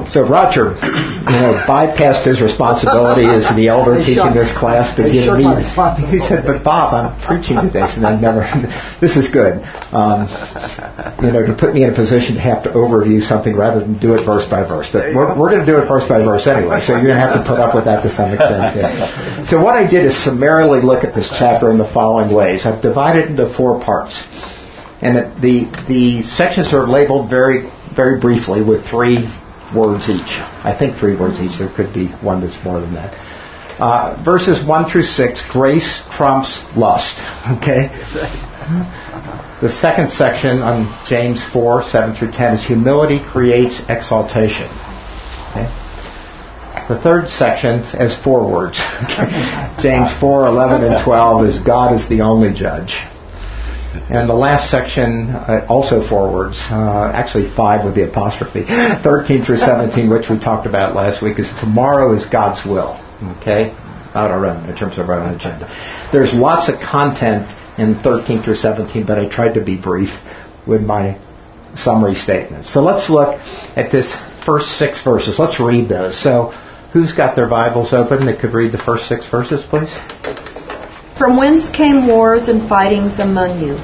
So Roger, bypassed his responsibility as the elder teaching this class to give me. He said, "But Bob, I'm preaching to this, and I never. This is good. To put me in a position to have to overview something rather than do it verse by verse. But we're going to do it verse by verse anyway, so you're going to have to put up with that to some extent too. So what I did is summarily look at this chapter in the following ways. I've divided it into 4 parts, and the sections are labeled very, very briefly with 3 words each. I think 3 words each. There could be one that's more than that. Verses 1 through 6, grace trumps lust. Okay? The second section on James 4, 7 through 10 is humility creates exaltation. Okay? The third section has 4 words. James 4, 11 and 12 is God is the only judge. And the last section, also 4 words, actually 5 with the apostrophe, 13 through 17, which we talked about last week, is tomorrow is God's will. Okay? Not our own, in terms of our own agenda. There's lots of content in 13 through 17, but I tried to be brief with my summary statements. So let's look at this first 6 verses. Let's read those. So who's got their Bibles open that could read the first 6 verses, please? From whence came wars and fightings among you?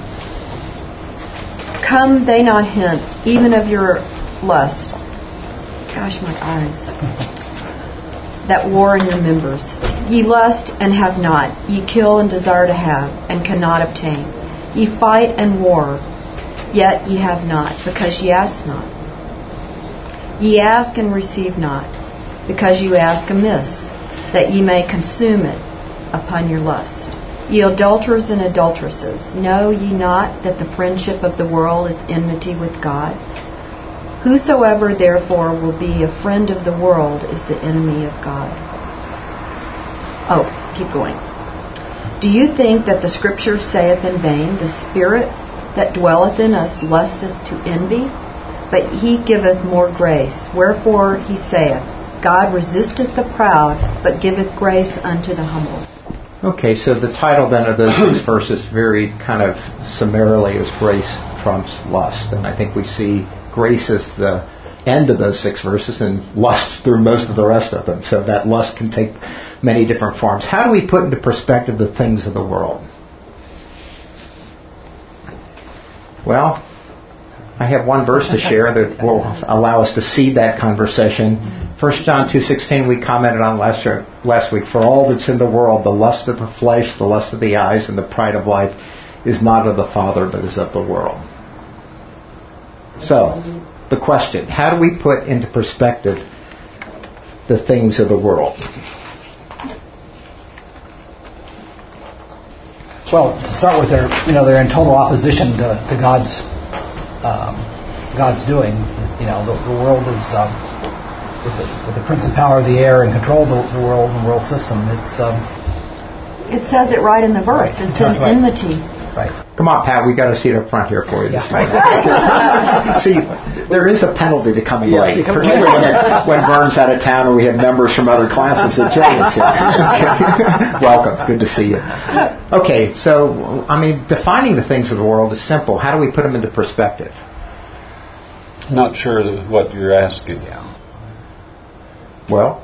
Come they not hence, even of your lust. Gosh, my eyes. That war in your members. Ye lust and have not. Ye kill and desire to have, and cannot obtain. Ye fight and war, yet ye have not, because ye ask not. Ye ask and receive not, because you ask amiss, that ye may consume it upon your lust. Ye adulterers and adulteresses, know ye not that the friendship of the world is enmity with God? Whosoever therefore will be a friend of the world is the enemy of God. Oh, keep going. Do you think that the Scripture saith in vain, the Spirit that dwelleth in us lusteth to envy? But he giveth more grace. Wherefore he saith, God resisteth the proud, but giveth grace unto the humble. Okay, so the title then of those 6 verses very kind of summarily is Grace Trumps Lust. And I think we see grace as the end of those 6 verses and lust through most of the rest of them. So that lust can take many different forms. How do we put into perspective the things of the world? Well, I have one verse to share that will allow us to see that conversation. 1 John 2:16 we commented on last week. For all that's in the world, the lust of the flesh, the lust of the eyes, and the pride of life is not of the Father, but is of the world. So, the question, how do we put into perspective the things of the world? Well, to start with, they're in total opposition to God's doing. The world is with the prince and power of the air and control the world and world system. It says it right in the verse. Right. It's an enmity. Right. Come on, Pat, we got a seat up front here for you this morning. See, there is a penalty to coming late, particularly when Vern's out of town or we have members from other classes that join us here. Welcome. Good to see you. Okay, so, defining the things of the world is simple. How do we put them into perspective? Not sure what you're asking. Well,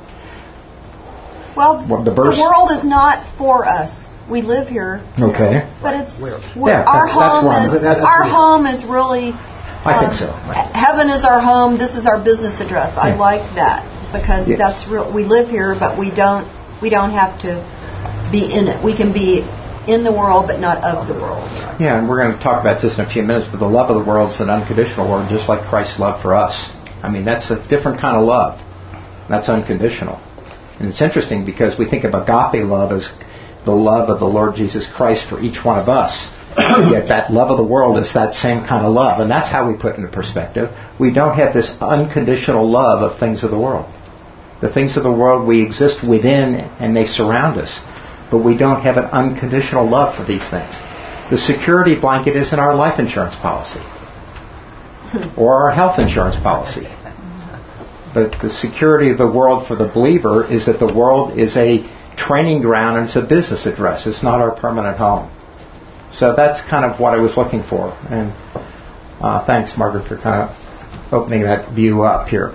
the world is not for us. We live here. Okay. But our home is really. I think so. Heaven is our home. This is our business address. I like that because that's real. We live here, but we don't have to be in it. We can be in the world, but not of the world. Yeah, and we're going to talk about this in a few minutes. But the love of the world is an unconditional word, just like Christ's love for us. That's a different kind of love. That's unconditional. And it's interesting because we think of agape love as the love of the Lord Jesus Christ for each one of us. Yet that love of the world is that same kind of love. And that's how we put it into perspective. We don't have this unconditional love of things of the world. The things of the world we exist within and they surround us. But we don't have an unconditional love for these things. The security blanket isn't our life insurance policy. Or our health insurance policy. But the security of the world for the believer is that the world is a training ground and it's a business address. It's not our permanent home. So that's kind of what I was looking for. And thanks, Margaret, for kind of opening that view up here.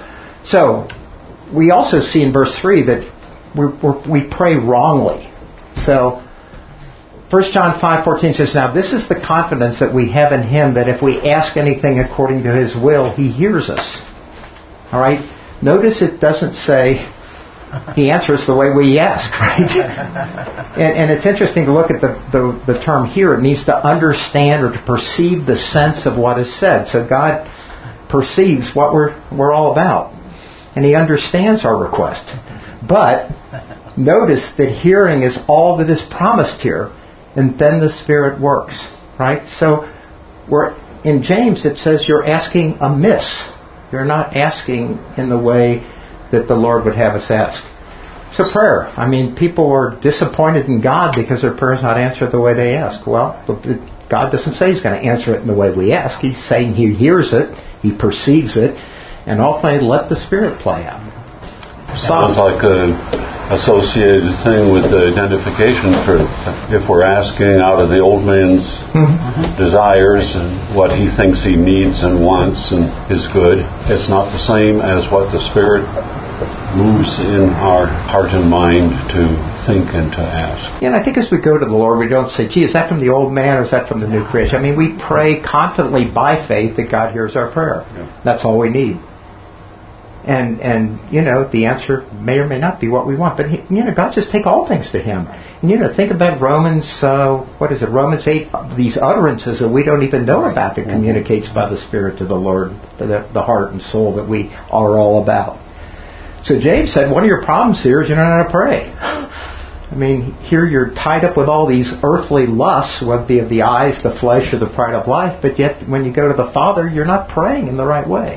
So, we also see in verse 3 that we pray wrongly. So, 1 John 5:14 says, "Now this is the confidence that we have in Him, that if we ask anything according to His will, He hears us." All right? Notice it doesn't say He answers the way we ask, right? and it's interesting to look at the term here. It means to understand or to perceive the sense of what is said. So God perceives what we're all about. And He understands our request. But notice that hearing is all that is promised here. And then the Spirit works, right? So in James it says you're asking amiss. You're not asking in the way that the Lord would have us ask. So prayer. I mean, people are disappointed in God because their prayer is not answered the way they ask. Well, God doesn't say He's going to answer it in the way we ask. He's saying He hears it, He perceives it, and ultimately let the Spirit play out. Sounds like an associated thing with the identification proof. If we're asking out of the old man's desires and what he thinks he needs and wants and is good, it's not the same as what the Spirit moves in our heart and mind to think and to ask. Yeah, and I think as we go to the Lord, we don't say, gee, is that from the old man or is that from the new creation? I mean, we pray confidently by faith that God hears our prayer. Yeah. That's all we need. And the answer may or may not be what we want. But, God just take all things to Him. And, think about Romans, Romans 8, these utterances that we don't even know about that communicates by the Spirit to the Lord, the heart and soul that we are all about. So James said, one of your problems here is you don't know how to pray. I mean, here you're tied up with all these earthly lusts, whether it be of the eyes, the flesh, or the pride of life, but yet when you go to the Father, you're not praying in the right way.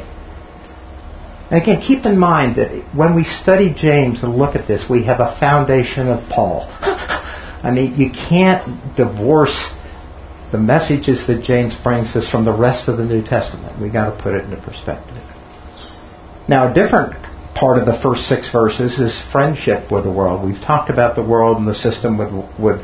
And again, keep in mind that when we study James and look at this, we have a foundation of Paul. I mean, you can't divorce the messages that James brings us from the rest of the New Testament. We've got to put it into perspective. Now, a different part of the first 6 verses is friendship with the world. We've talked about the world and the system with what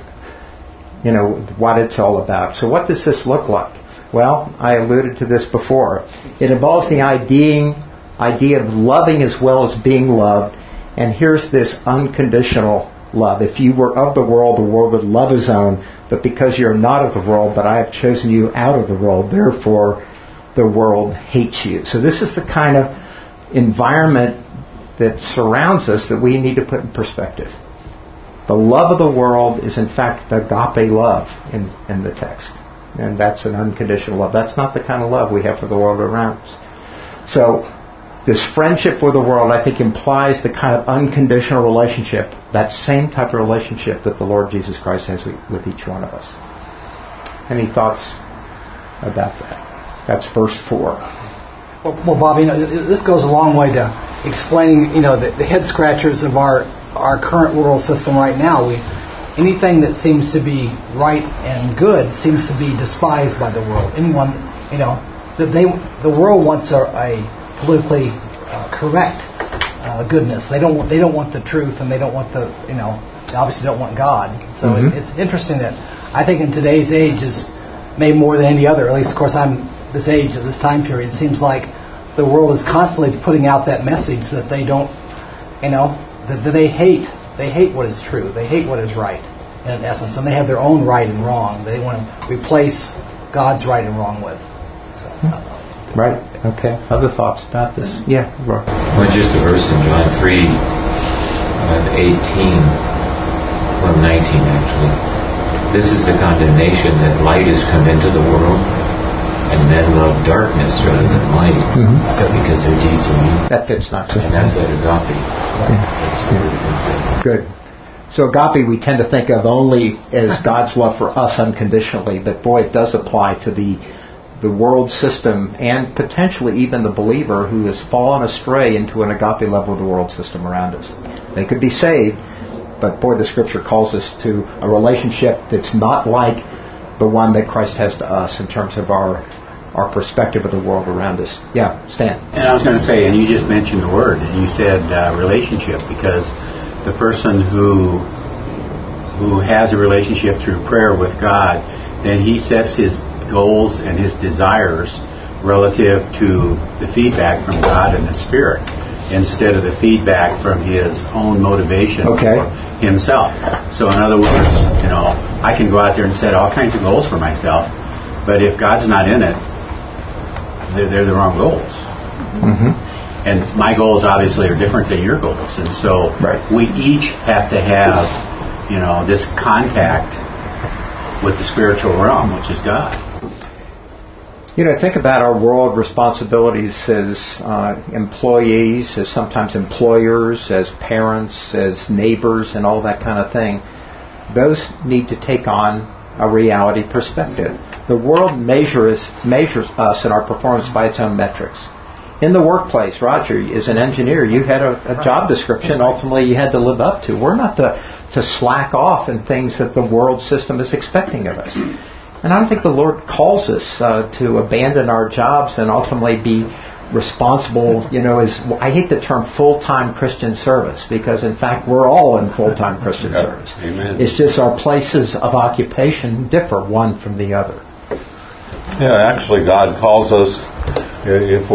it's all about. So what does this look like? Well, I alluded to this before. It involves the idea of loving as well as being loved. And here's this unconditional love. If you were of the world would love His own. But because you're not of the world, but I have chosen you out of the world, therefore the world hates you. So this is the kind of environment that surrounds us that we need to put in perspective. The love of the world is in fact the agape love in the text. And that's an unconditional love. That's not the kind of love we have for the world around us. So this friendship with the world, I think, implies the kind of unconditional relationship, that same type of relationship that the Lord Jesus Christ has with each one of us. Any thoughts about that? That's verse 4. Well, Bob, this goes a long way to explaining, the head scratchers of our current world system right now. Anything that seems to be right and good seems to be despised by the world. Anyone, the world wants a politically correct goodness. They don't want the truth, and they don't want they obviously don't want God. So it's interesting that I think in today's age is maybe more than any other. At least, of course, I'm this age at this time period. It seems like the world is constantly putting out that message that they don't, that they hate. They hate what is true. They hate what is right, in essence, and they have their own right and wrong. They want to replace God's right and wrong with. So, right. Okay. Other thoughts about this? Yeah. Well, just the verse in John 3:18, 19 actually. This is the condemnation that light has come into the world, and men love darkness rather than light. It's because their deeds are evil. That fits nicely. And that's that agape. Good. So agape we tend to think of only as God's love for us unconditionally, but boy, it does apply to the world system and potentially even the believer who has fallen astray into an agape level of the world system around us. They could be saved, but boy, the Scripture calls us to a relationship that's not like the one that Christ has to us in terms of our perspective of the world around us. Yeah, Stan. And I was going to say, and you just mentioned the word, and you said relationship, because the person who has a relationship through prayer with God, then he sets his goals and his desires relative to the feedback from God and the Spirit. instead of the feedback from his own motivation Okay. for himself. So in other words, I can go out there and set all kinds of goals for myself, but if God's not in it, they're the wrong goals. Mm-hmm. And my goals obviously are different than your goals, and so we each have to have, this contact with the spiritual realm, which is God. Think about our world responsibilities as employees, as sometimes employers, as parents, as neighbors, and all that kind of thing. Those need to take on a reality perspective. The world measures us and our performance by its own metrics. In the workplace, Roger, as an engineer, you had a job description ultimately you had to live up to. We're not to slack off in things that the world system is expecting of us. And I don't think the Lord calls us to abandon our jobs and ultimately be responsible, I hate the term full-time Christian service, because in fact we're all in full-time Christian service. Amen. It's just our places of occupation differ one from the other. Yeah, actually God calls us, if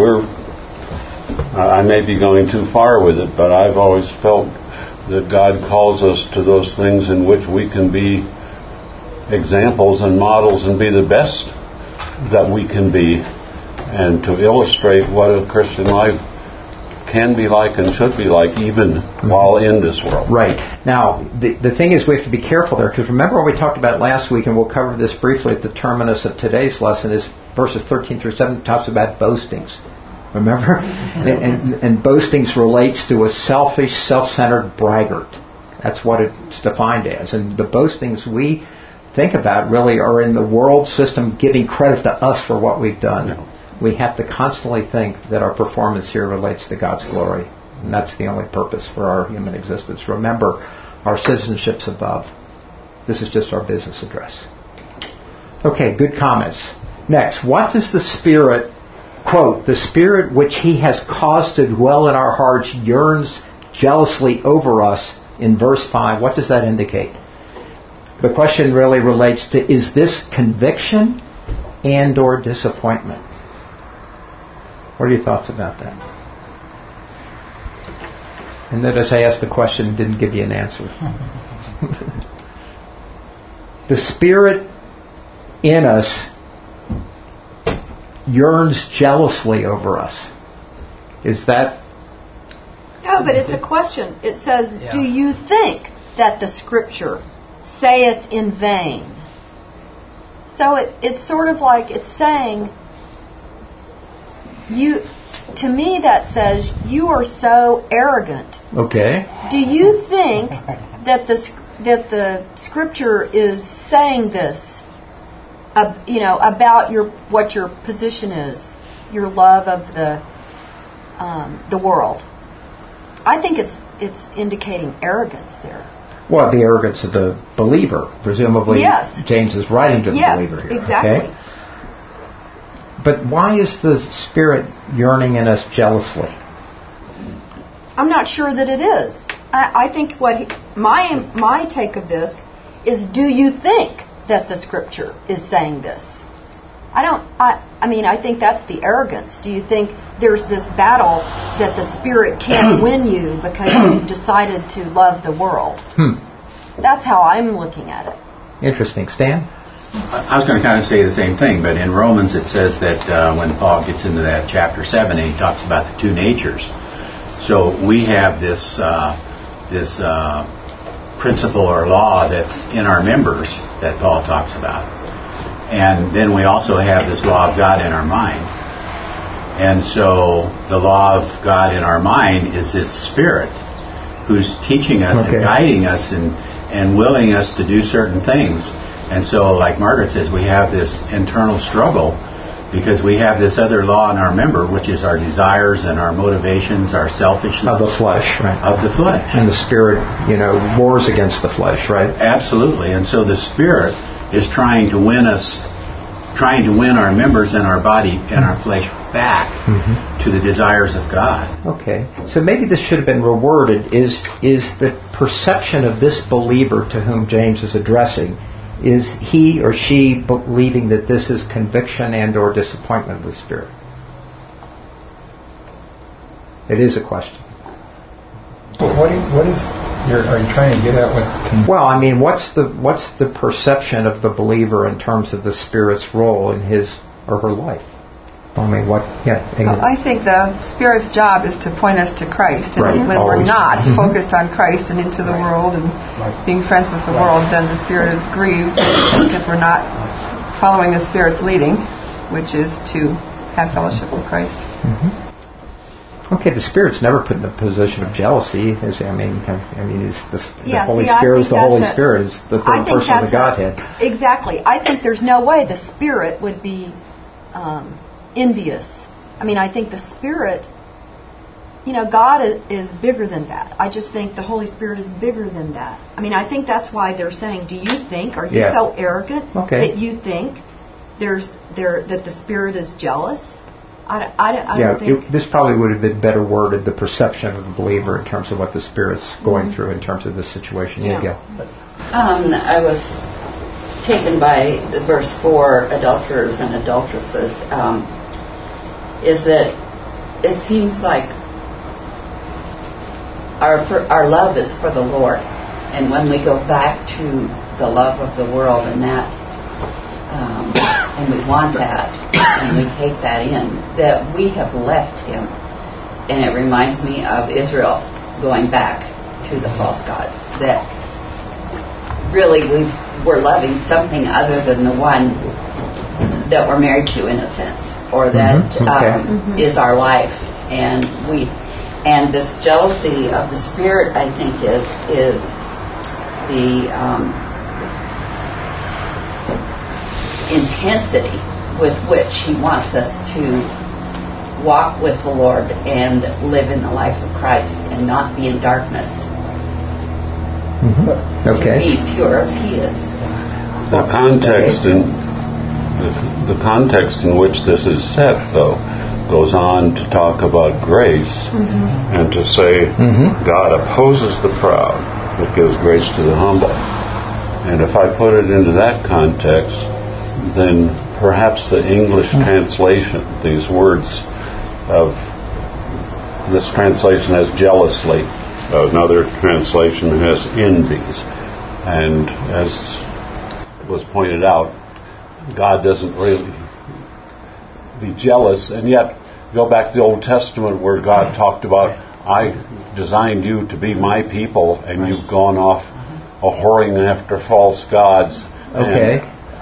I may be going too far with it, but I've always felt that God calls us to those things in which we can be examples and models and be the best that we can be, and to illustrate what a Christian life can be like and should be like, even while in this world. Right. Now, the thing is we have to be careful there, because remember what we talked about last week, and we'll cover this briefly at the terminus of today's lesson, is verses 13 through 17 talks about boastings. Remember? And boastings relates to a selfish, self-centered braggart. That's what it's defined as. And the boastings we think about really are in the world system giving credit to us for what we've done. No. We have to constantly think that our performance here relates to God's glory. And that's the only purpose for our human existence. Remember, our citizenship's above. This is just our business address. Okay, good comments. Next, what does the Spirit, quote, the Spirit which He has caused to dwell in our hearts yearns jealously over us, in verse 5, what does that indicate? The question really relates to, is this conviction and or disappointment? What are your thoughts about that? And notice I asked the question and didn't give you an answer. The Spirit in us yearns jealously over us. Is that? No, but it's a question. It says, do you think that the Scripture saith in vain? So it's sort of like it's saying, to me that says you are so arrogant. Okay. Do you think that the Scripture is saying this, about what your position is, your love of the world? I think it's indicating arrogance there. Well, the arrogance of the believer, presumably. Yes. James is writing to the believer here. Exactly. Okay? But why is the Spirit yearning in us jealously? I'm not sure that it is. I think my take of this is, do you think that the Scripture is saying this? I think that's the arrogance. Do you think there's this battle that the Spirit can't win you because you've decided to love the world? That's how I'm looking at it. Interesting. Stan? I was going to kind of say the same thing, but in Romans it says that when Paul gets into that chapter 7, he talks about the two natures. So we have this principle or law that's in our members that Paul talks about. And then we also have this law of God in our mind. And so the law of God in our mind is this Spirit who's teaching us and guiding us and willing us to do certain things. And so, like Margaret says, we have this internal struggle because we have this other law in our member, which is our desires and our motivations, our selfishness. Of the flesh, right. Of the flesh. And the Spirit, wars against the flesh, right? Absolutely. And so the Spirit is trying to win our members and our body and our flesh back to the desires of God. Okay. So maybe this should have been reworded, is the perception of this believer to whom James is addressing, is he or she believing that this is conviction and or disappointment of the Spirit? It is a question. are you trying to get at with? Well, I mean, what's the perception of the believer in terms of the Spirit's role in his or her life? I mean, what? Yeah. Well, I think the Spirit's job is to point us to Christ, and right, when always. we're not focused on Christ and into the world and being friends with the world, then the Spirit is grieved because we're not following the Spirit's leading, which is to have fellowship with Christ. Mm-hmm. Okay, the Spirit's never put in a position of jealousy. The Holy Spirit is the Holy Spirit, is the third person of the Godhead. Exactly. I think there's no way the Spirit would be envious. I mean, I think the Spirit, God is bigger than that. I just think the Holy Spirit is bigger than that. I mean, I think that's why they're saying, are you so arrogant that you think that the Spirit is jealous? I don't think... this probably would have been better worded, the perception of the believer in terms of what the Spirit's going through in terms of this situation. I was taken by the verse 4, adulterers and adulteresses, is that it seems like our love is for the Lord, and when we go back to the love of the world and that, and we want that, and we take that in, that we have left Him. And it reminds me of Israel going back to the false gods, that really we're loving something other than the one that we're married to, in a sense, or that is our life. And this jealousy of the Spirit, I think, is the intensity with which He wants us to walk with the Lord and live in the life of Christ and not be in darkness. Be pure as He is. The context in which this is set, though, goes on to talk about grace and to say God opposes the proud but gives grace to the humble. And if I put it into that context, then perhaps the English translation, these words of this translation has jealously, another translation has envies. And as was pointed out, God doesn't really be jealous, and yet go back to the Old Testament where God talked about, I designed you to be my people, and you've gone off a-whoring after false gods. Okay.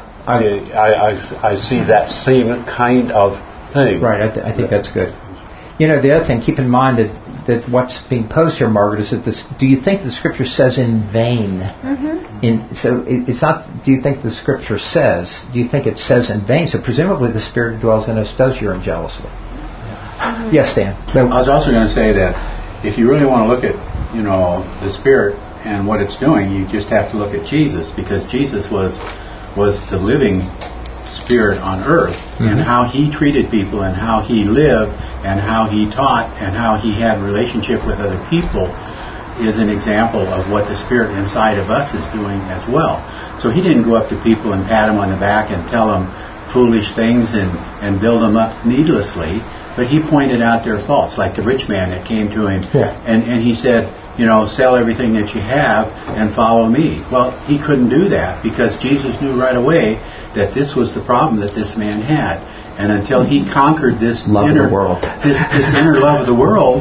I see that same kind of thing. Right, I think that's good. The other thing, keep in mind that what's being posed here, Margaret, is that do you think the Scripture says in vain? So it's not, do you think the Scripture says, do you think it says in vain? So presumably the Spirit dwells in us, does yearn jealously. Yes, Dan. I was also going to say that if you really want to look at, the Spirit and what it's doing, you just have to look at Jesus, because Jesus was the living Spirit on earth, and how He treated people and how He lived and how He taught and how He had relationship with other people is an example of what the Spirit inside of us is doing as well. So He didn't go up to people and pat them on the back and tell them foolish things and build them up needlessly, but He pointed out their faults, like the rich man that came to Him and he said, sell everything that you have and follow me. Well, he couldn't do that because Jesus knew right away that this was the problem that this man had. And until he conquered this love of the world, this inner love of the world,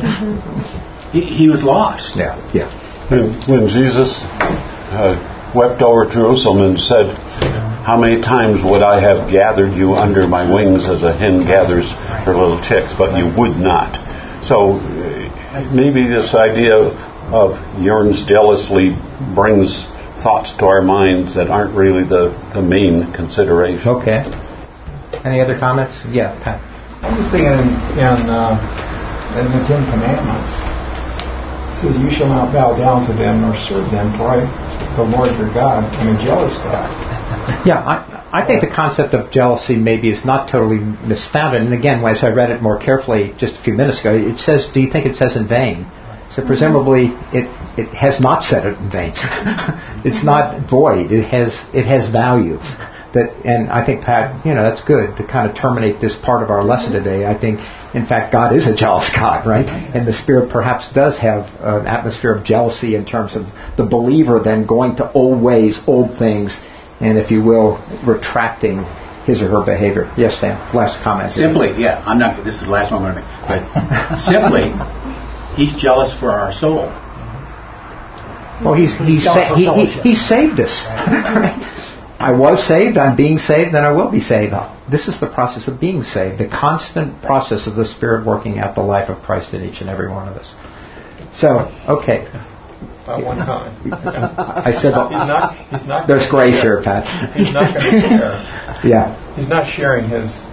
he was lost. When Jesus wept over Jerusalem and said, how many times would I have gathered you under my wings as a hen gathers her little chicks, but you would not. So maybe this idea of yearns jealously brings thoughts to our minds that aren't really the main consideration. Okay. Any other comments? Yeah, Pat. I'm just thinking in the Ten Commandments, it says, you shall not bow down to them nor serve them, for I, the Lord your God, am a jealous God. Yeah, I think the concept of jealousy maybe is not totally misfounded. And again, as I read it more carefully just a few minutes ago, it says, do you think it says in vain? So presumably it has not said it in vain. It's not void. It has value. and I think, Pat, that's good to kind of terminate this part of our lesson today. I think, in fact, God is a jealous God, right? And the Spirit perhaps does have an atmosphere of jealousy in terms of the believer then going to old ways, old things, and, if you will, retracting his or her behavior. Yes, Stan, last comment. Simply, this is the last one I'm going to make, but simply, he's jealous for our soul. Well, he saved us. I was saved, I'm being saved, then I will be saved. This is the process of being saved, the constant process of the Spirit working out the life of Christ in each and every one of us. So, okay. One comment. I said he's not there's grace here, Pat. He's not going to share. Yeah. He's not sharing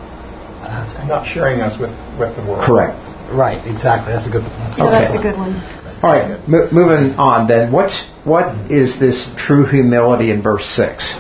us with the world. Correct. Right, exactly. That's a good. That's a good one. All right, moving on then. What is this true humility in verse 6?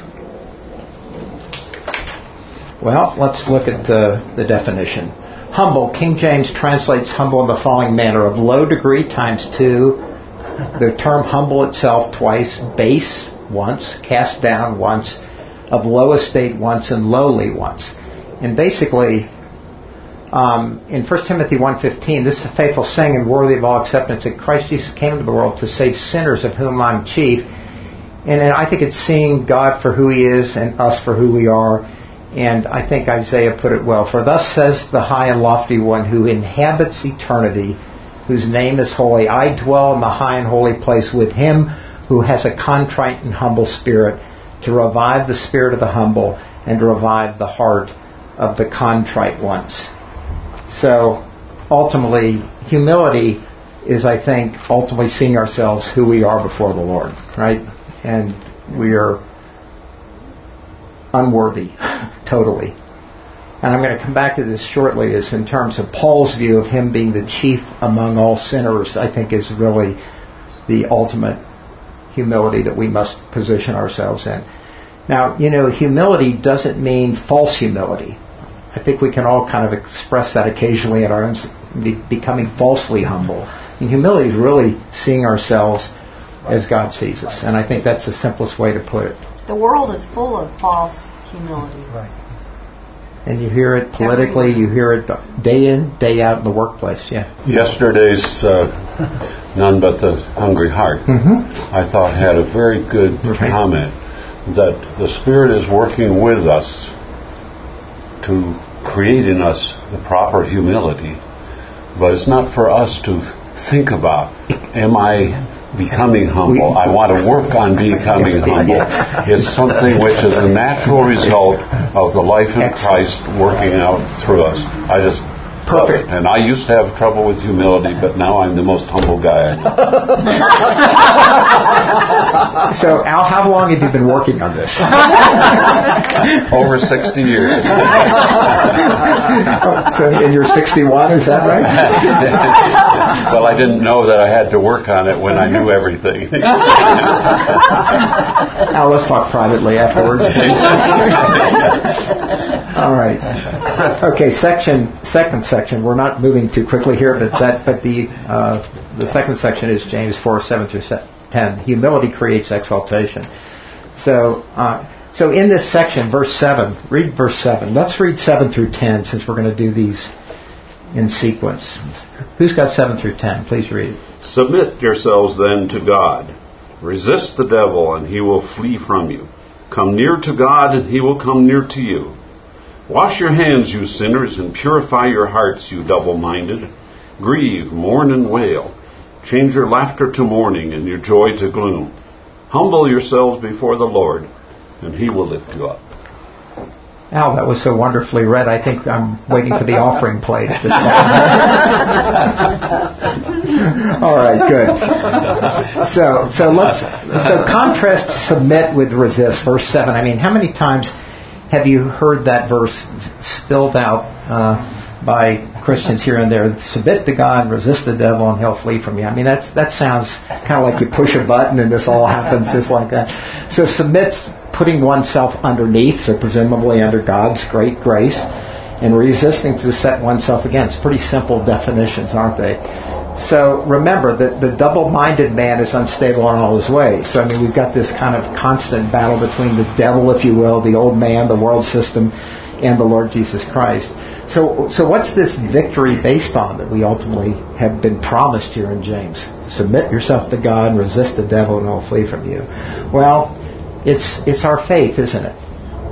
Well, let's look at the definition. Humble, King James translates humble in the following manner: of low degree times 2, the term humble itself twice, base once, cast down once, of low estate once, and lowly once. And basically, in 1 Timothy 1:15, this is a faithful saying and worthy of all acceptance, that Christ Jesus came into the world to save sinners, of whom I'm chief. And I think it's seeing God for who He is and us for who we are. And I think Isaiah put it well. For thus says the high and lofty one who inhabits eternity, whose name is holy. I dwell in the high and holy place with Him who has a contrite and humble spirit, to revive the spirit of the humble and to revive the heart of the contrite ones. So, ultimately, humility is, I think, ultimately seeing ourselves who we are before the Lord, right? And we are unworthy, totally. And I'm going to come back to this shortly, is in terms of Paul's view of him being the chief among all sinners, I think is really the ultimate humility that we must position ourselves in. Now, humility doesn't mean false humility. I think we can all kind of express that occasionally at our own, becoming falsely humble. And humility is really seeing ourselves as God sees us. And I think that's the simplest way to put it. The world is full of false humility. Right. And you hear it politically, you hear it day in, day out in the workplace. Yeah. Yesterday's None But the Hungry Heart, I thought had a very good comment, that the Spirit is working with us to create in us the proper humility, but it's not for us to think about, am I becoming humble? I want to work on becoming humble. It's something which is a natural result of the life of Christ working out through us. I just love it. And I used to have trouble with humility, but now I'm the most humble guy I know. So, Al, how long have you been working on this? Over 60 years. So, and you're 61, is that right? Well, I didn't know that I had to work on it when I knew everything. Al, let's talk privately afterwards. All right. Okay, second section. We're not moving too quickly here, but the second section is James 4:7-10. Humility creates exaltation. So in this section, verse 7, read verse 7. Let's read 7-10 since we're going to do these in sequence. Who's got 7-10? Please read it. Submit yourselves then to God. Resist the devil, and he will flee from you. Come near to God, and He will come near to you. Wash your hands, you sinners, and purify your hearts, you double-minded. Grieve, mourn, and wail. Change your laughter to mourning and your joy to gloom. Humble yourselves before the Lord, and He will lift you up. Al, that was so wonderfully read. I think I'm waiting for the offering plate at this point. All right, good. So contrast submit with resist. Verse 7. I mean, how many times have you heard that verse spilled out by Christians here and there? Submit to God, resist the devil, and he'll flee from you. I mean, that sounds kind of like you push a button and this all happens just like that. So submit's putting oneself underneath, so presumably under God's great grace, and resisting to set oneself against. Pretty simple definitions, aren't they? So remember that the double-minded man is unstable in all his ways. So we've got this kind of constant battle between the devil, if you will, the old man, the world system, and the Lord Jesus Christ. So what's this victory based on that we ultimately have been promised here in James? Submit yourself to God and resist the devil and he'll flee from you. Well, it's our faith, isn't it?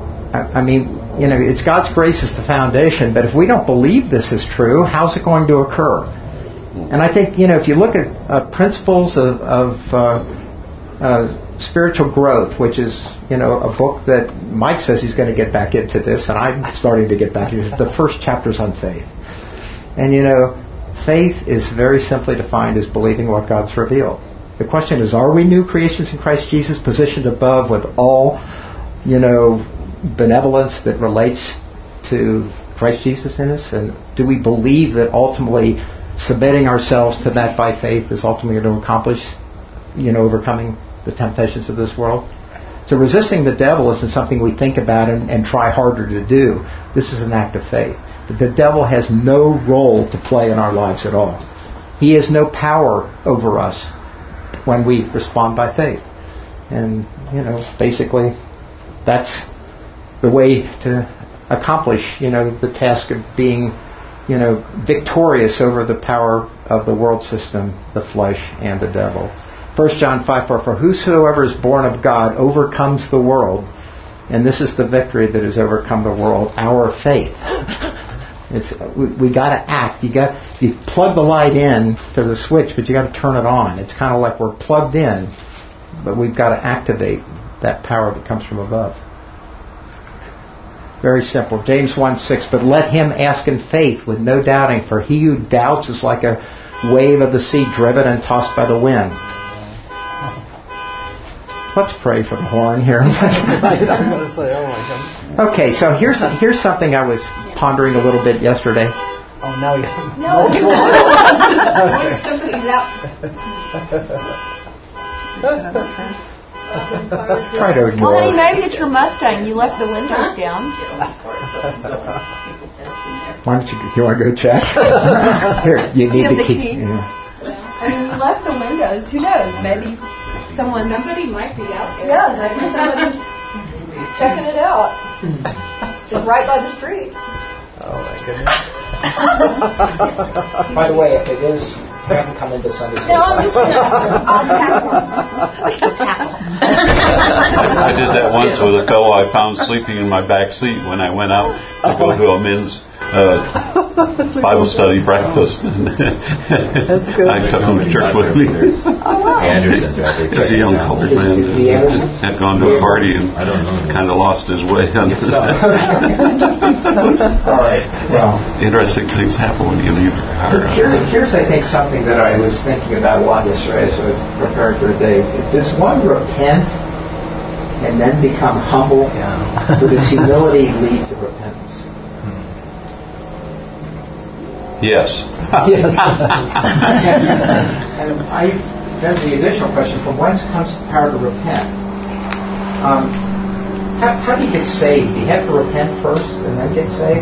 It's God's grace is the foundation, but if we don't believe this is true, how's it going to occur? And I think, if you look at principles of spiritual growth, which is, a book that Mike says he's going to get back into this, and I'm starting to get back into it. The first chapter's on faith. And, faith is very simply defined as believing what God's revealed. The question is, are we new creations in Christ Jesus, positioned above with all, benevolence that relates to Christ Jesus in us? And do we believe that ultimately submitting ourselves to that by faith is ultimately going to accomplish, overcoming the temptations of this world? So resisting the devil isn't something we think about and try harder to do. This is an act of faith. The devil has no role to play in our lives at all. He has no power over us when we respond by faith. And, basically that's the way to accomplish, the task of being, victorious over the power of the world system, the flesh, and the devil. 1 John 5:4, for whosoever is born of God overcomes the world, and this is the victory that has overcome the world, our faith. We got to act. You plug the light in to the switch, but you got to turn it on. It's kind of like we're plugged in, but we've got to activate that power that comes from above. Very simple. James 1:6, but let him ask in faith with no doubting, for he who doubts is like a wave of the sea driven and tossed by the wind. Let's pray for the horn here. I was going to say, oh my goodness. Okay, so here's something I was pondering a little bit yesterday. Oh, now you... No. Okay. Somebody's out. Try to ignore. Well, honey, maybe it's your Mustang. You left the windows down. Why don't you want to go check? Here, you need the key. Yeah. You left the windows. Who knows? Maybe somebody might be out there. Yeah, maybe somebody's checking it out. Just right by the street. Oh my goodness. By the way, if it is, have them come into Sunday school. No, I'm just going to... I'll tackle. I did that once with a fellow I found sleeping in my back seat when I went out to go to a men's Bible study breakfast. That's good. I took him to church with me. Oh, wow. Anderson, right? He's a young colored man that had gone to a party and kind of lost his way. All right. Well, interesting things happen when you leave your heart. Here's, I think, something that I was thinking about a lot yesterday as I was preparing for the day. Does one repent and then become humble? Yeah. Or does humility lead to repentance? Yes. Yes. And then the additional question, from whence comes the power to repent? How do you get saved? Do you have to repent first and then get saved?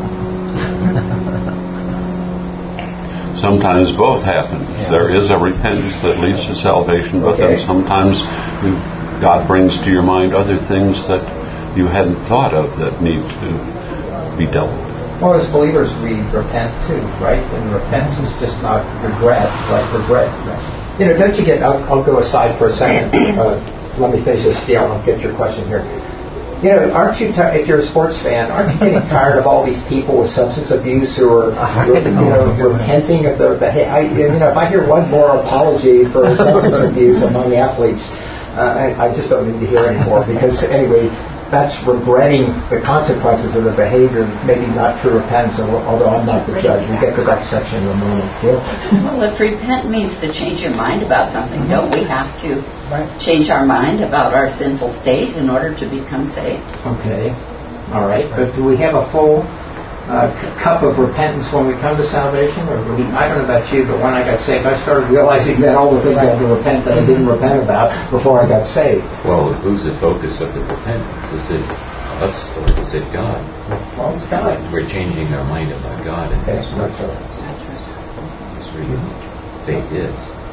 Sometimes both happen. Yeah. There is a repentance that leads to salvation, but then sometimes God brings to your mind other things that you hadn't thought of that need to be dealt with. Well, as believers, we repent too, right? And repentance is just not regret, like regret. Don't you get... I'll go aside for a second. Let me finish this deal and I'll get your question here. Aren't you, if you're a sports fan, aren't you getting tired of all these people with substance abuse who are, repenting of their behavior? If I hear one more apology for substance abuse among athletes, I just don't need to hear anymore, because anyway, that's regretting the consequences of the behavior, maybe not true repentance, although I'm not the judge. We'll get to that section in a moment. Yeah? Well, if repent means to change your mind about something, don't we have to change our mind about our sinful state in order to become saved? Okay. All right. But do we have a full cup of repentance when we come to salvation? Or I don't know about you, but when I got saved, I started realizing that all the things I had to repent that I didn't repent about before I got saved. Well, who's the focus of the repentance? Is it us or is it God? Well, it's God. We're changing our mind about God and His Word. That's right. It's really unique. faith is.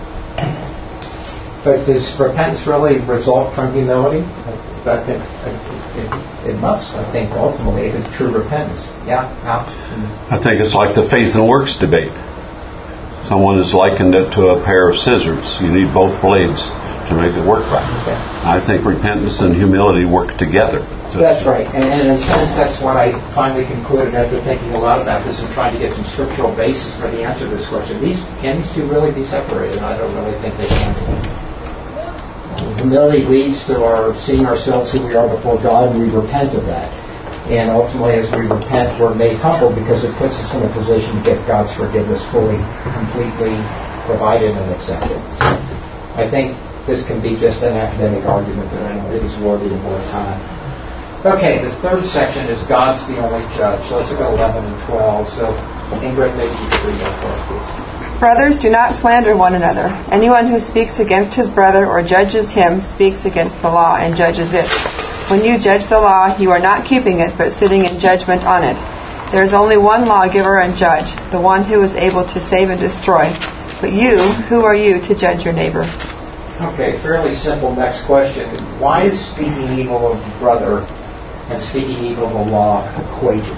But does repentance really result from humility? I think it must. I think ultimately it is true repentance. Yeah. I think it's like the faith and works debate. Someone has likened it to a pair of scissors. You need both blades to make it work right. Okay. I think repentance and humility work together. That's right. And in a sense, that's what I finally concluded after thinking a lot about this and trying to get some scriptural basis for the answer to this question. Can these two really be separated? I don't really think they can be. Humility leads to our seeing ourselves who we are before God, and we repent of that. And ultimately, as we repent, we're made humble because it puts us in a position to get God's forgiveness fully, completely provided and accepted. I think this can be just an academic argument that I don't think is worthy of more time. Okay, this third section is God's the only judge. So let's look at 11 and 12. So, Ingrid, maybe you could read that for us, please. Brothers, do not slander one another. Anyone who speaks against his brother or judges him speaks against the law and judges it. When you judge the law, you are not keeping it, but sitting in judgment on it. There is only one lawgiver and judge, the one who is able to save and destroy. But you, who are you to judge your neighbor? Okay, fairly simple next question. Why is speaking evil of the brother and speaking evil of the law equated?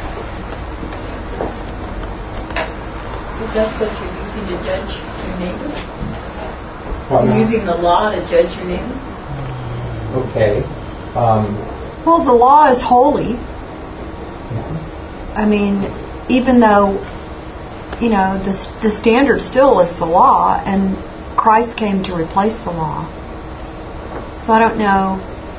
Because that's what you're using to judge your neighbor. You're using the law to judge your neighbor. Okay. Well, the law is holy. I mean, even though, the standard still is the law, and Christ came to replace the law. So I don't know.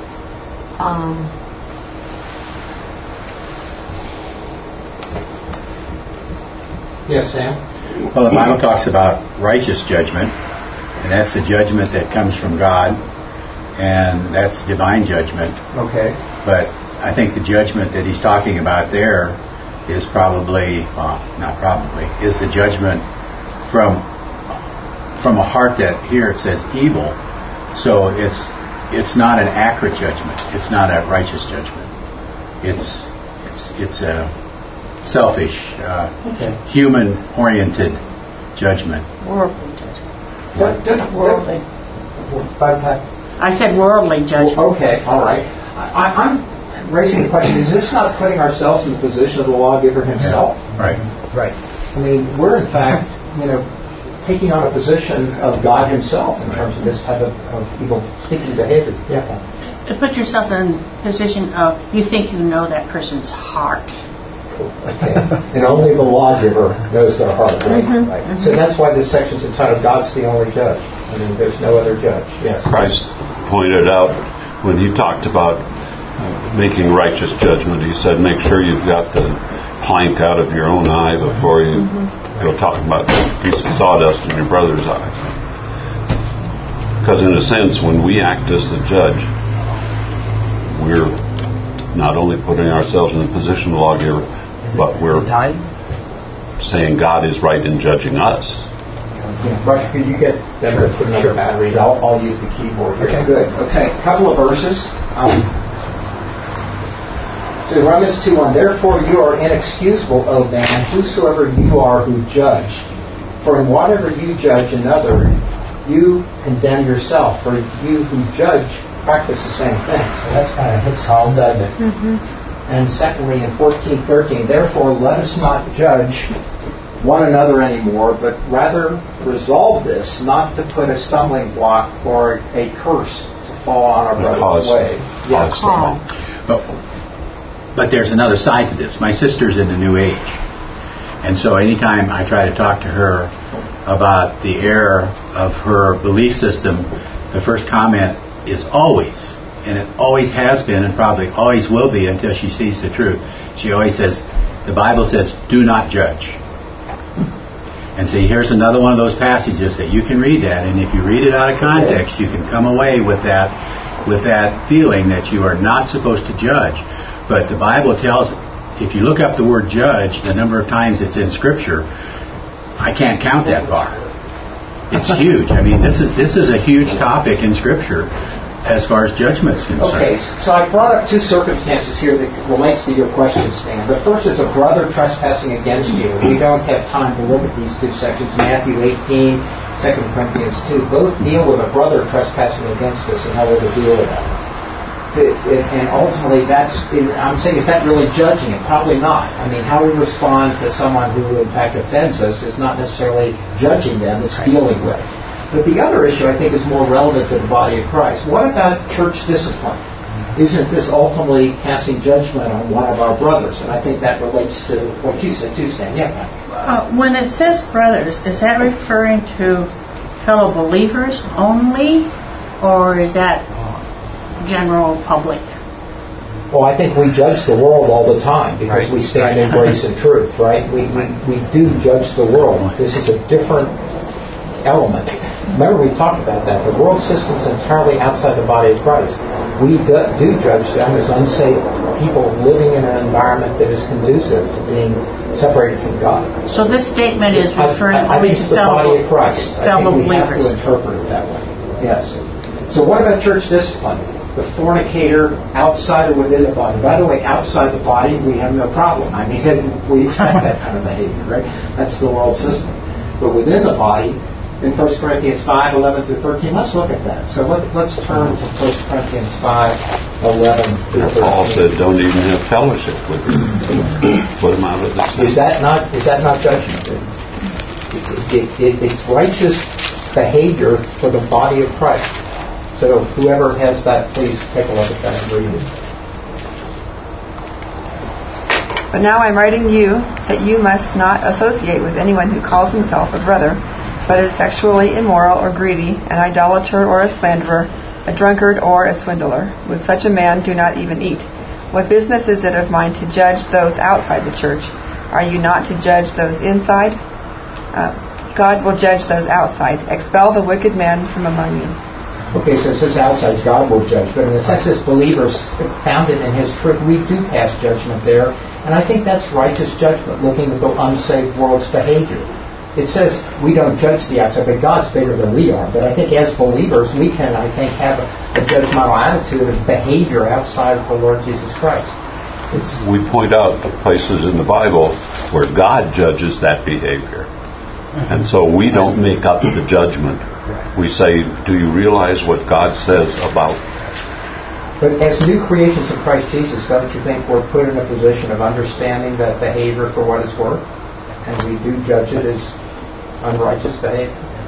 Yes, Sam? Well, the Bible talks about righteous judgment, and that's the judgment that comes from God, and that's divine judgment. Okay. But I think the judgment that he's talking about there is is the judgment from a heart that here it says evil. So it's not an accurate judgment. It's not a righteous judgment. It's a selfish, human-oriented judgment. Worldly judgment. Worldly. I said worldly judgment. Okay, all right. I'm raising the question, is this not putting ourselves in the position of the lawgiver himself? Yeah. Right. I mean, we're in fact, taking on a position of God himself in terms of this type of evil speaking behavior. Yeah. To put yourself in the position of, you think you know that person's heart. Okay. And only the lawgiver knows their heart, right? Mm-hmm. Right. Mm-hmm. So that's why this section is entitled God's the Only Judge. I mean, there's no other judge. Yes. Christ pointed out when he talked about making righteous judgment, he said, make sure you've got the plank out of your own eye before you go talking about a piece of sawdust in your brother's eye. Because in a sense, when we act as the judge, we're not only putting ourselves in the position of lawgiver, but we're saying God is right in judging us. Russia, could you get them to put another battery? I'll use the keyboard here. Okay, good. Okay, a couple of verses. So Romans 2:1, therefore you are inexcusable, O man, whosoever you are who judge. For in whatever you judge another, you condemn yourself. For you who judge practice the same thing. So that's kind of hits home, doesn't it? Mm-hmm. And secondly, in 14:13, therefore let us not judge one another anymore, but rather resolve this, not to put a stumbling block or a curse to fall on our brother's way. But there's another side to this. My sister's in the New Age. And so anytime I try to talk to her about the error of her belief system, the first comment is always, and it always has been and probably always will be until she sees the truth. She always says, the Bible says, do not judge. And see, here's another one of those passages that you can read that, and if you read it out of context, you can come away with that feeling that you are not supposed to judge. But the Bible tells, if you look up the word judge, the number of times it's in Scripture, I can't count that far. It's huge. I mean, this is a huge topic in Scripture as far as judgment is concerned. Okay, so I brought up two circumstances here that relates to your question, Stan. The first is a brother trespassing against you. We don't have time to look at these two sections. Matthew 18, 2 Corinthians 2, both deal with a brother trespassing against us and how we're to deal with that. And ultimately, I'm saying, is that really judging it? Probably not. I mean, how we respond to someone who, in fact, offends us is not necessarily judging them, it's dealing with it. But the other issue, I think, is more relevant to the body of Christ. What about church discipline? Isn't this ultimately casting judgment on one of our brothers? And I think that relates to what you said too, Stan. Yeah. When it says brothers, is that referring to fellow believers only, or is that general public? Well, I think we judge the world all the time because we stand in grace and truth, right? We do judge the world. This is a different element. Remember, we talked about that. The world system is entirely outside the body of Christ. We do judge them as unsaved people living in an environment that is conducive to being separated from God. So this statement is referring I think it's the body of Christ. I think we have believers. to interpret it that way. Yes. So what about church discipline? The fornicator outside or within the body. By the way, outside the body, we have no problem. I mean, we expect that kind of behavior, right? That's the world system. But within the body, in 1 Corinthians 5, 11 through 13, let's look at that. So let's turn to 1 Corinthians 5, 11 through 13. Paul said, don't even have fellowship with them. Put them out of the system. Is that not judgment? It's righteous behavior for the body of Christ. So whoever has that, please take a look at that and read it. But now I'm writing you that you must not associate with anyone who calls himself a brother, but is sexually immoral or greedy, an idolater or a slanderer, a drunkard or a swindler. With such a man do not even eat. What business is it of mine to judge those outside the church? Are you not to judge those inside? God will judge those outside. Expel the wicked man from among you. Okay, so it says outside, God will judge. But in the sense as believers founded in His truth, we do pass judgment there. And I think that's righteous judgment, looking at the unsaved world's behavior. It says we don't judge the outside, but God's bigger than we are. But I think as believers, we can, have a judgmental attitude of behavior outside of the Lord Jesus Christ. We point out the places in the Bible where God judges that behavior. And so we don't make up the judgment. We say, do you realize what God says about? But as new creations in Christ Jesus, don't you think we're put in a position of understanding that behavior for what it's worth? And we do judge it as unrighteous behavior.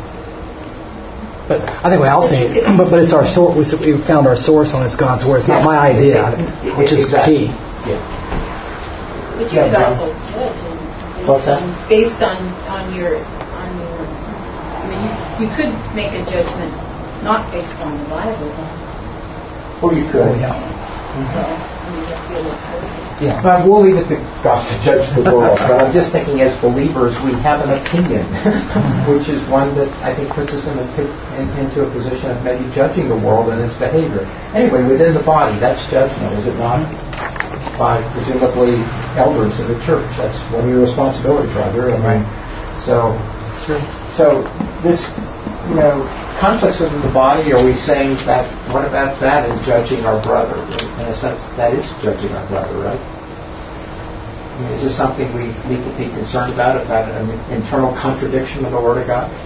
But I think what I'll say, but it's our source. We found our source on it's God's word. It's not my idea, which is key. Yeah. But you could also judge based on your. I mean, you could make a judgment not based on the Bible. Or you could. Yeah. So you have to be a little careful. Yeah. But we'll leave it to God to judge the world. But I'm just thinking as believers, we have an opinion, which is one that I think puts us into a position of maybe judging the world and its behavior. Anyway, within the body, that's judgment, is it not? By presumably elders in the church. That's one of your responsibilities, Roger. Right. So this, conflicts within the body, are we saying that, what about that in judging our brother? In a sense, that is judging our brother, right? I mean, is this something we need to be concerned about an internal contradiction of the Word of God?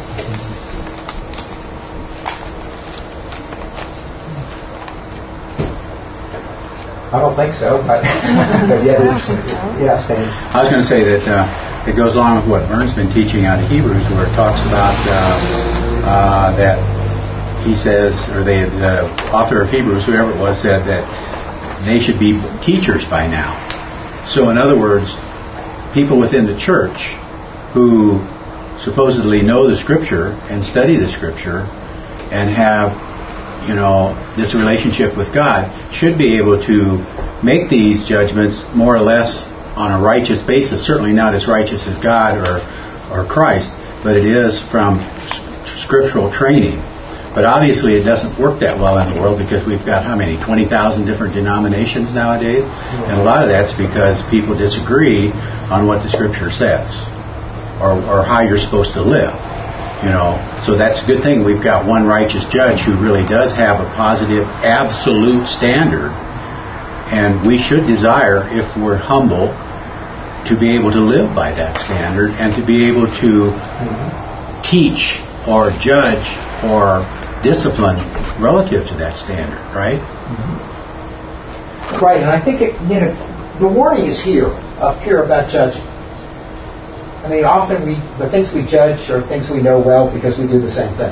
I don't think so, but yet Stan. I was going to say that it goes along with what Vern's been teaching out of Hebrews, where it talks about that he says, or the author of Hebrews, whoever it was, said that they should be teachers by now. So in other words, people within the church who supposedly know the Scripture and study the Scripture and have this relationship with God should be able to make these judgments more or less on a righteous basis. Certainly not as righteous as God or Christ, but it is from scriptural training. But obviously it doesn't work that well in the world because we've got 20,000 different denominations nowadays, and a lot of that's because people disagree on what the Scripture says or how you're supposed to live. So that's a good thing. We've got one righteous judge who really does have a positive, absolute standard. And we should desire, if we're humble, to be able to live by that standard and to be able to teach or judge or discipline relative to that standard, right? Right, and I think the warning is up here about judging. I mean, often the things we judge are things we know well because we do the same thing.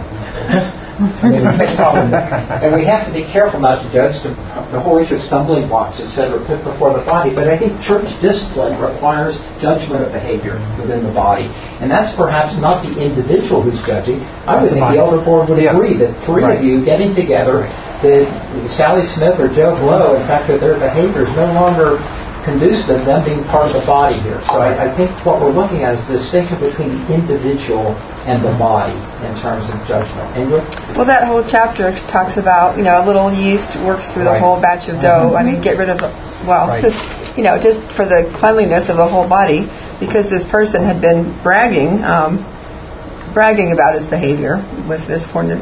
And we have to be careful not to judge the whole issue of stumbling blocks, etc., put before the body. But I think church discipline requires judgment of behavior within the body. And that's perhaps not the individual who's judging. I would think the elder board would agree that three of you getting together, that Sally Smith or Joe Blow, in fact, that their behavior is no longer conducive to them being part of the body here. So I think what we're looking at is the distinction between the individual and the body in terms of judgment. Ingrid? Well, that whole chapter talks about, a little yeast works through the whole batch of dough. I mean, get rid of just for the cleanliness of the whole body, because this person had been bragging about his behavior with this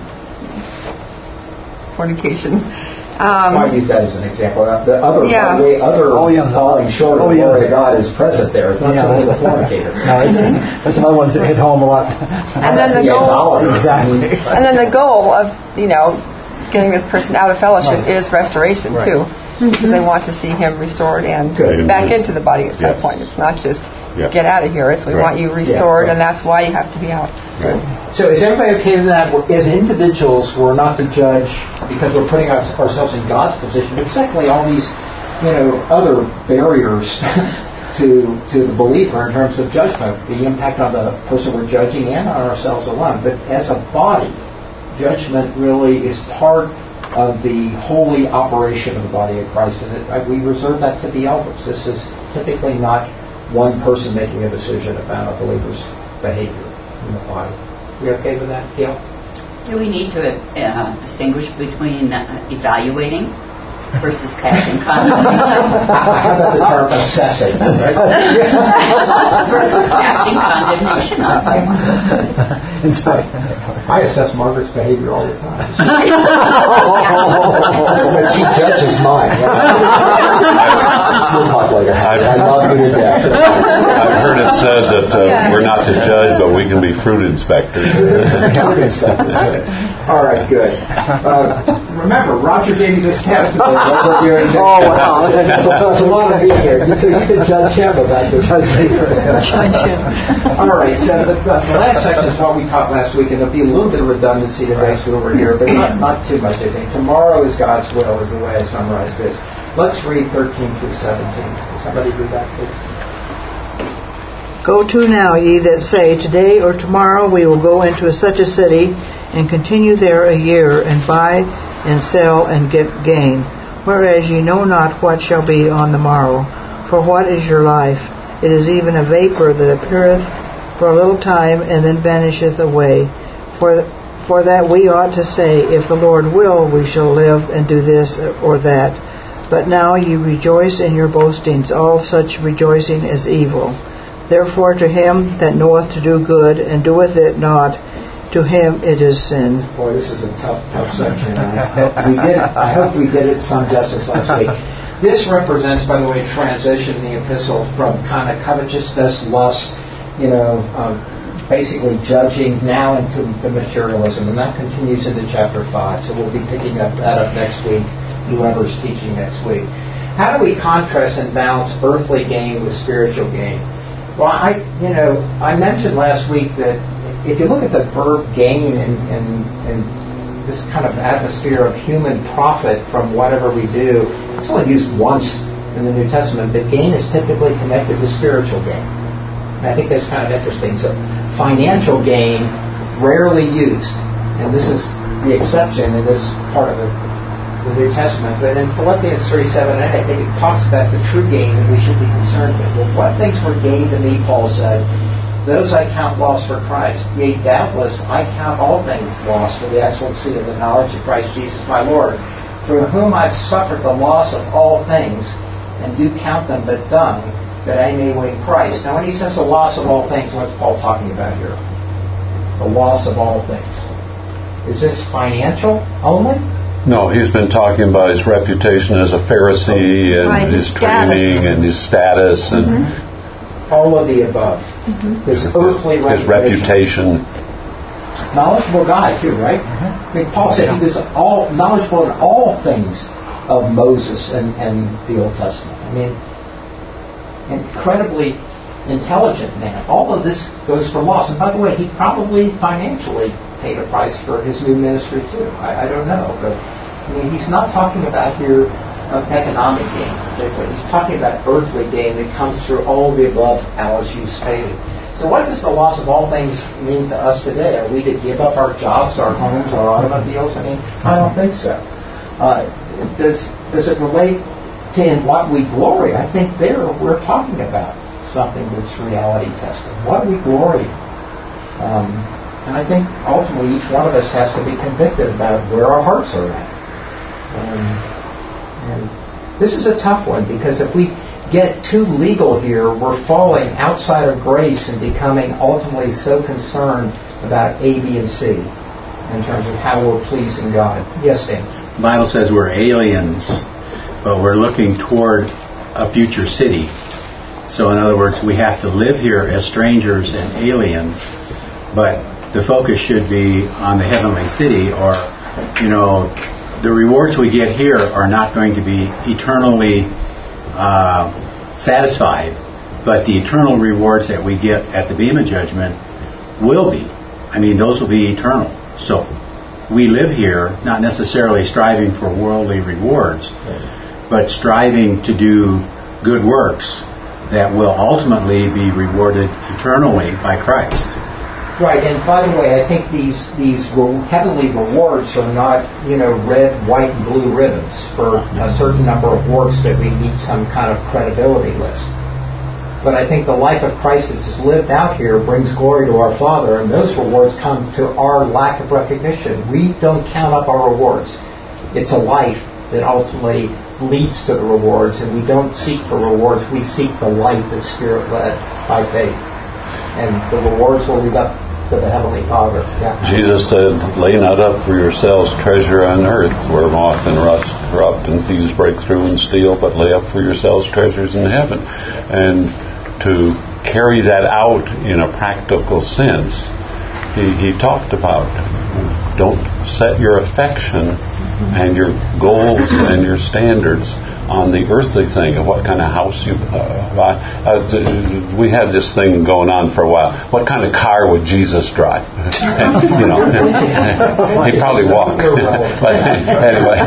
fornication. I use that as an example. The other falling short of the glory of God is present there. It's not simply the fornicator. No, that's another one that hit home a lot. And then the goal, exactly. And then the goal of getting this person out of fellowship is restoration too, because they want to see him restored and back into the body at some point. It's not just get out of here. It's we want you restored, and that's why you have to be out. So is everybody okay with that? As individuals, we're not to judge because we're putting ourselves in God's position. But secondly, all these, other barriers to the believer in terms of judgment, the impact on the person we're judging and on ourselves alone. But as a body, judgment really is part of the holy operation of the body of Christ. And we reserve that to the elders. This is typically not one person making a decision about a believer's behavior in the body. We okay with that, Gail? Do we need to distinguish between evaluating versus casting condemnation? How about the term assessing? Versus casting condemnation on someone. I assess Margaret's behavior all the time. But she judges mine. We'll talk later. I love you to death. I've heard it said that we're not to judge, but we can be fruit inspectors. All right, good. Remember, Roger gave me this test. Oh, wow. There's a lot of you here. So you can judge him about this. Judge him. All right, so the last section is what we taught last week, and there'll be a little bit of redundancy today so over here, but not too much, I think. Tomorrow is God's will, is the way I summarize this. Let's read 13 through 17. Can somebody read that, please? Go to now, ye that say, today or tomorrow we will go into such a city, and continue there a year, and buy and sell and get gain. Whereas ye know not what shall be on the morrow. For what is your life? It is even a vapor that appeareth for a little time, and then vanisheth away. For that we ought to say, if the Lord will, we shall live and do this or that. But now ye rejoice in your boastings. All such rejoicing is evil. Therefore to him that knoweth to do good, and doeth it not, to him it is sin. Boy, this is a tough section. I hope we did it some justice last week. This represents, by the way, transition in the epistle from kind of covetousness, lust, basically judging now into the materialism, and that continues into chapter 5. So we'll be picking that up next week, whoever's teaching next week. How do we contrast and balance earthly gain with spiritual gain? Well, I mentioned last week that if you look at the verb gain and this kind of atmosphere of human profit from whatever we do, it's only used once in the New Testament, but gain is typically connected to spiritual gain. And I think that's kind of interesting. So financial gain, rarely used, and this is the exception in this part of the New Testament. But in Philippians 3:7-8, I think it talks about the true gain that we should be concerned with. Well, what things were gain to me, Paul said, those I count loss for Christ. Yea, doubtless, I count all things lost for the excellency of the knowledge of Christ Jesus my Lord, for whom I've suffered the loss of all things, and do count them but dung, that I may win Christ. Now, when he says the loss of all things, what's Paul talking about here? the loss of all things. Is this financial only? No, he's been talking about his reputation as a Pharisee and his training and his status and all of the above. His earthly reputation. Knowledgeable guy too, right? I mean, Paul said he was knowledgeable in all things of Moses and the Old Testament. I mean, incredibly intelligent man. All of this goes for loss. And by the way, he probably financially paid a price for his new ministry too. I don't know, but I mean, he's not talking about here economic gain particularly. He's talking about earthly gain that comes through all of the above as you stated. So what does the loss of all things mean to us today? Are we to give up our jobs, our homes, our automobiles? I mean, I don't think so. Does it relate to in what we glory? I think there we're talking about something that's reality tested. What do we glory in? And I think ultimately each one of us has to be convicted about where our hearts are at. And this is a tough one because if we get too legal here, we're falling outside of grace and becoming ultimately so concerned about A, B, and C in terms of how we're pleasing God. Yes, Dan? The Bible says we're aliens, but we're looking toward a future city. So in other words, we have to live here as strangers and aliens, but the focus should be on the heavenly city, or, the rewards we get here are not going to be eternally satisfied, but the eternal rewards that we get at the Bema Judgment will be. I mean, those will be eternal. So we live here not necessarily striving for worldly rewards, but striving to do good works that will ultimately be rewarded eternally by Christ. Right, and by the way, I think these heavenly rewards are not, red, white, and blue ribbons for a certain number of works that we meet some kind of credibility list. But I think the life of Christ as is lived out here brings glory to our Father, and those rewards come to our lack of recognition. We don't count up our rewards. It's a life that ultimately leads to the rewards, and we don't seek for rewards. We seek the life that's Spirit-led by faith. And the rewards will lead up to the Heavenly Father. Yeah. Jesus said, lay not up for yourselves treasure on earth, where moth and rust corrupt and thieves break through and steal, but lay up for yourselves treasures in heaven. And to carry that out in a practical sense, he talked about, don't set your affection and your goals and your standards on the earthly thing of what kind of house you buy. We had this thing going on for a while. What kind of car would Jesus drive? He'd probably walk. But anyway,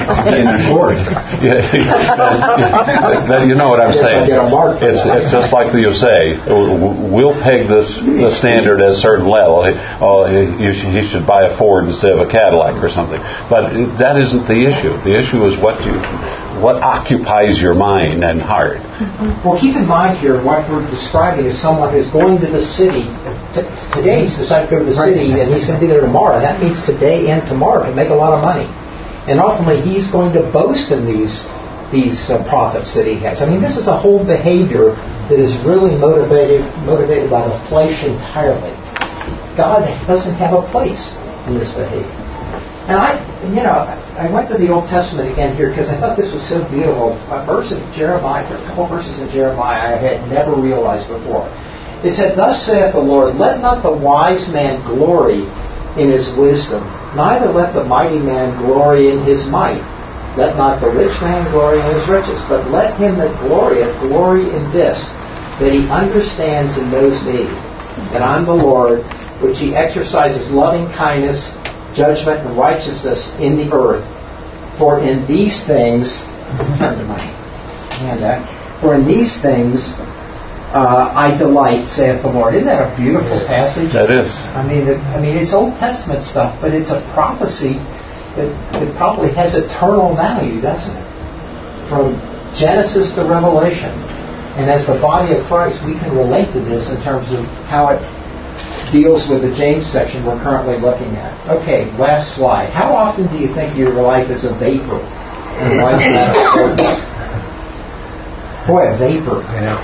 but you know what I'm saying. It's just like you say. We'll peg the standard at a certain level. He should buy a Ford instead of a Cadillac or something. But that isn't the issue. The issue is what occupies your mind and heart. Well, keep in mind here what we're describing is someone who's going to the city. Today he's decided to go to the city, and he's going to be there tomorrow. That means today and tomorrow to make a lot of money. And ultimately he's going to boast in these profits that he has. I mean, this is a whole behavior that is really motivated by the flesh entirely. God doesn't have a place in this behavior. And I went to the Old Testament again here because I thought this was so beautiful. A verse of Jeremiah, a couple verses in Jeremiah I had never realized before. It said, "Thus saith the Lord, let not the wise man glory in his wisdom, neither let the mighty man glory in his might. Let not the rich man glory in his riches, but let him that glorieth glory in this, that he understands and knows me, that I'm the Lord, which he exercises loving kindness, judgment, and righteousness in the earth. For in these things, I delight, saith the Lord." Isn't that a beautiful passage? That is. I mean, it's Old Testament stuff, but it's a prophecy that probably has eternal value, doesn't it? From Genesis to Revelation. And as the body of Christ, we can relate to this in terms of how it deals with the James section we're currently looking at. Okay, last slide. How often do you think your life is a vapor? And why is that important? Boy, a vapor. I know.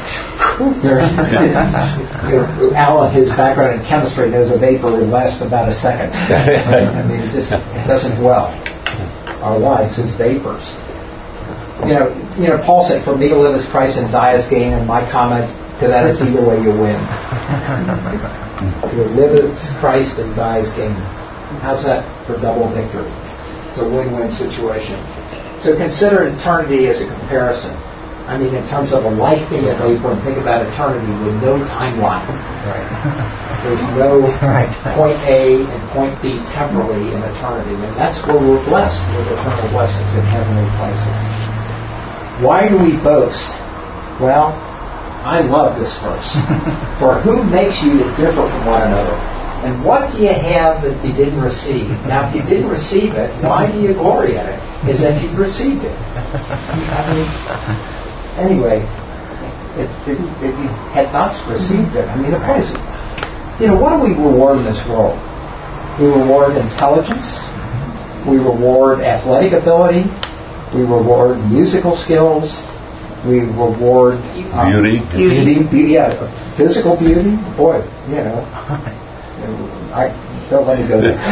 Alan, his background in chemistry, knows a vapor will last about a second. I mean, it doesn't dwell. Our lives is vapors. You know, Paul said, "For me to live is Christ and die is gain." And my comment to that is, either way you win. To live is Christ and die is gain. How's that for double victory? It's a win-win situation. So consider eternity as a comparison. I mean, in terms of a life being a vapor, and think about eternity with no timeline. Right. There's no point A and point B temporally in eternity, and that's where we're blessed with eternal blessings in heavenly places. Why do we boast? Well, I love this verse. For who makes you to differ from one another? And what do you have that you didn't receive? Now, if you didn't receive it, why do you glory in it? As if you'd received it. I mean, anyway, if you had not received it, I mean, what do we reward in this world? We reward intelligence. We reward athletic ability. We reward musical skills. We reward beauty. Physical beauty. Boy, don't let me go there.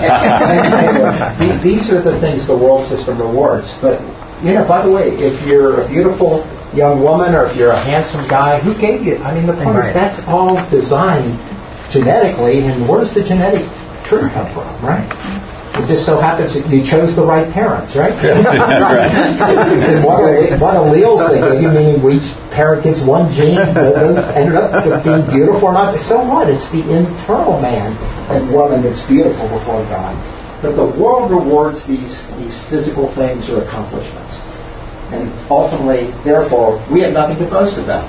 These are the things the world system rewards. But, by the way, if you're a beautiful young woman or if you're a handsome guy, who gave you? I mean, the point is that's all designed genetically, and where does the genetic tree come from, right? It just so happens that you chose the right parents, right? And what alleles they give you, meaning each parent gets one gene, those ended up being beautiful or not. So what? It's the internal man and woman that's beautiful before God. But the world rewards these physical things or accomplishments. And ultimately, therefore, we have nothing to boast about.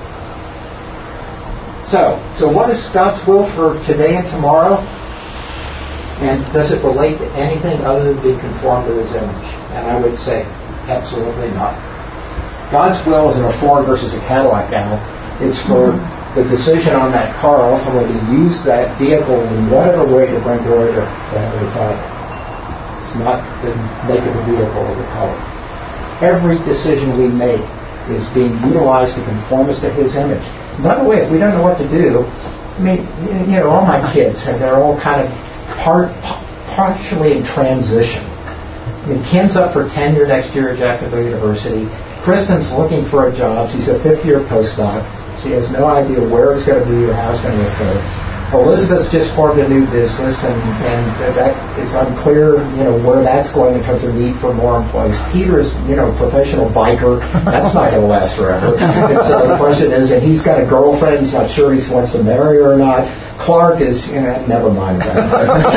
So what is God's will for today and tomorrow? And does it relate to anything other than being conformed to His image? And I would say, absolutely not. God's will isn't a Ford versus a Cadillac now. It's for the decision on that car ultimately to use that vehicle in whatever way to bring glory to the Heavenly Father. It's not the make of the vehicle or the color. Every decision we make is being utilized to conform us to His image. By the way, if we don't know what to do, I mean, all my kids, they're all kind of partially in transition. I mean, Ken's up for tenure next year at Jacksonville University. Kristen's looking for a job. She's a fifth-year postdoc. She has no idea where it's going to be or how it's going to occur. Elizabeth's just formed a new business, and that it's unclear, where that's going in terms of need for more employees. Peter's, professional biker. That's not going to last forever. And so the question is, and he's got a girlfriend. He's not sure he wants to marry her or not. Clark is, never mind that.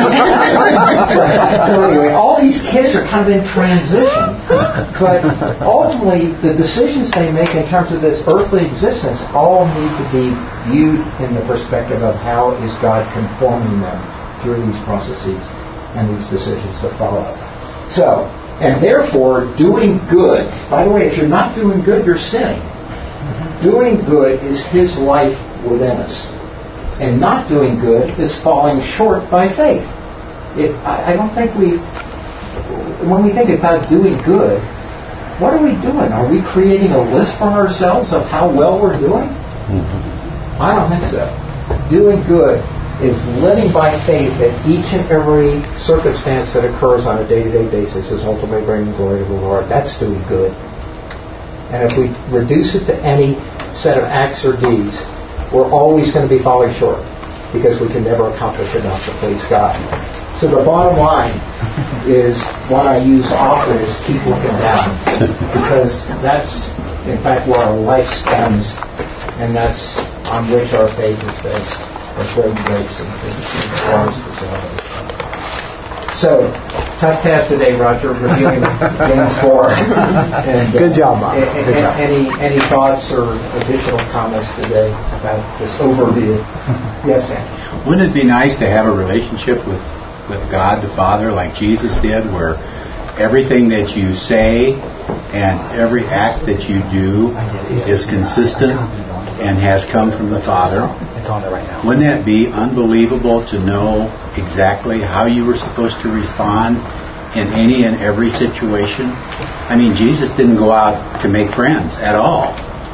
so anyway, all these kids are kind of in transition. But ultimately, the decisions they make in terms of this earthly existence all need to be viewed in the perspective of how is God conforming them through these processes and these decisions to follow. So, and therefore, doing good. By the way, if you're not doing good, you're sinning. Doing good is His life within us. And not doing good is falling short by faith. I don't think when we think about doing good, what are we doing? Are we creating a list for ourselves of how well we're doing? Mm-hmm. I don't think so. Doing good is living by faith that each and every circumstance that occurs on a day-to-day basis is ultimately bringing glory to the Lord. That's doing good. And if we reduce it to any set of acts or deeds, we're always going to be falling short because we can never accomplish enough to please God. So the bottom line is what I use often is keep looking down, because that's in fact where our life stems, and that's on which our faith is based. That's great grace and forms to salvation. So, tough task today, Roger, reviewing James 4. And, good job, Bob. Good job. Any thoughts or additional comments today about this overview? Yes, ma'am. Wouldn't it be nice to have a relationship with God the Father like Jesus did, where everything that you say and every act that you do is consistent and has come from the Father? It's on there right now. Wouldn't that be unbelievable to know exactly how you were supposed to respond in any and every situation? I mean, Jesus didn't go out to make friends at all.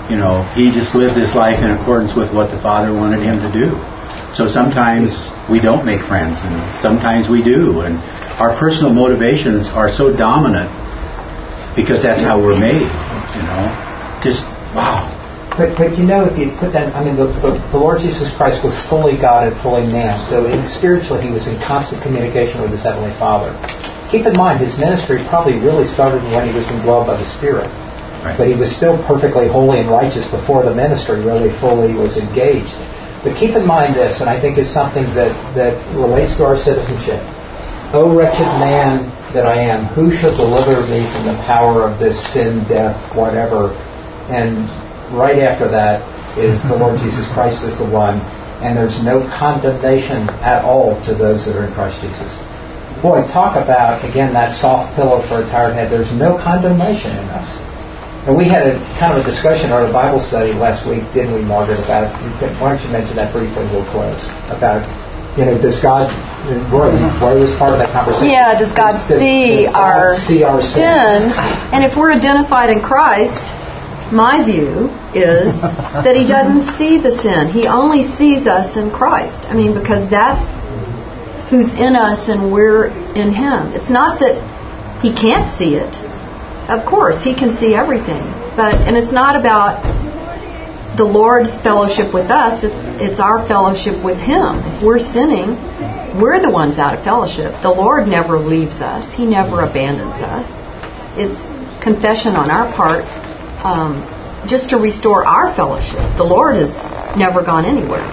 he just lived his life in accordance with what the Father wanted him to do. So sometimes we don't make friends, and sometimes we do. And our personal motivations are so dominant because that's how we're made, Just, wow. But if you put that, the Lord Jesus Christ was fully God and fully man. So spiritually, he was in constant communication with his Heavenly Father. Keep in mind, his ministry probably really started when he was indwelled by the Spirit. Right. But he was still perfectly holy and righteous before the ministry really fully was engaged. But keep in mind this, and I think it's something that relates to our citizenship. O wretched man that I am, who shall deliver me from the power of this sin, death, whatever? And right after that is the Lord Jesus Christ is the one, and there's no condemnation at all to those that are in Christ Jesus. Boy, talk about, again, that soft pillow for a tired head. There's no condemnation in us. And we had a kind of a discussion or a Bible study last week, didn't we, Margaret, about, why don't you mention that briefly, we'll close, about, does God, Roy was part of that conversation. Yeah, does God see our sin? And if we're identified in Christ, my view is that he doesn't see the sin. He only sees us in Christ. Because that's who's in us and we're in him. It's not that he can't see it. Of course, he can see everything. And it's not about the Lord's fellowship with us. It's our fellowship with him. If we're sinning, we're the ones out of fellowship. The Lord never leaves us. He never abandons us. It's confession on our part, just to restore our fellowship. The Lord has never gone anywhere.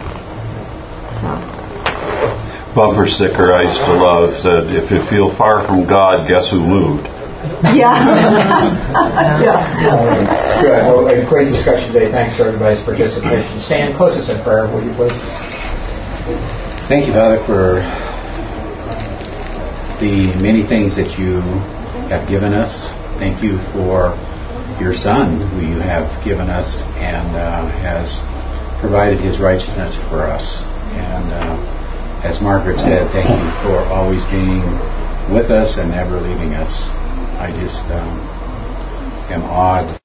Bumper sticker I used to love said, "If you feel far from God, guess who moved?" Yeah. Good. Well, a great discussion today. Thanks for everybody's participation. Stan, close us in prayer, will you please? Thank you, Father, for the many things that you have given us. Thank you for your Son, who you have given us and has provided his righteousness for us. And as Margaret said, thank you for always being with us and never leaving us. I just am awed